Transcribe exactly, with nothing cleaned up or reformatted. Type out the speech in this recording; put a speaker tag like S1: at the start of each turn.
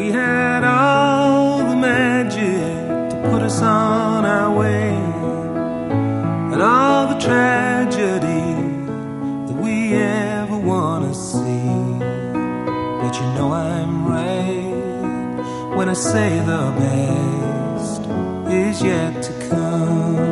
S1: We had all the magic to put us on our way, and all the tragedy that we ever want to see. But you know I'm right when I say the best is yet to come.